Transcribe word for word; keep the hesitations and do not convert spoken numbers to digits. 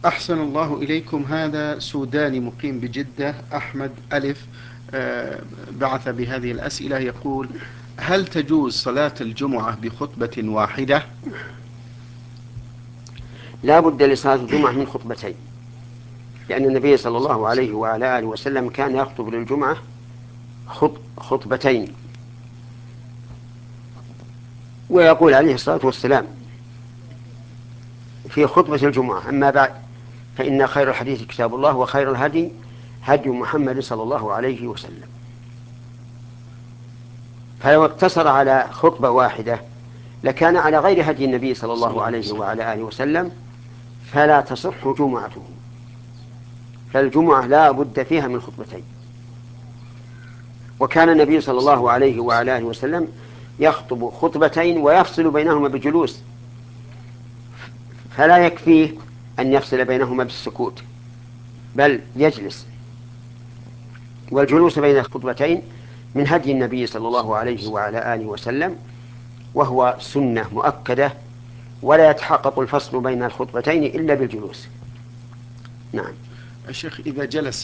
أحسن الله إليكم. هذا سوداني مقيم بجدة، أحمد ألف، آه، بعث بهذه الأسئلة. يقول: هل تجوز صلاة الجمعة بخطبة واحدة؟ لا بد لصلاة الجمعة من خطبتين، لأن النبي صلى صلى الله الله عليه عليه وسلم. وعلى آله وسلم كان يخطب للجمعة خط خطبتين، ويقول عليه الصلاة والسلام في خطبة الجمعة: أما بعد، فإن خير الحديث كتاب الله، وخير الهدي هدي محمد صلى الله عليه وسلم. فلو اقتصر على خطبة واحدة لكان على غير هدي النبي صلى صلى الله الله عليه عليه وسلم. وعلى آله وسلم، فلا تصح جمعته. فالجمعة لا بد فيها من خطبتين. وكان النبي صلى صلى الله الله عليه عليه وعلى وسلم. آله وسلم يخطب خطبتين ويفصل بينهما بجلوس، فلا يكفيه أن يفصل بينهما بالسكوت، بل يجلس. والجلوس بين الخطبتين من هدي النبي صلى صلى الله الله عليه عليه وسلم. وعلى آله وسلم، وهو سنة مؤكدة، ولا يتحقق الفصل بين الخطبتين إلا بالجلوس. نعم. الشيخ إذا جلس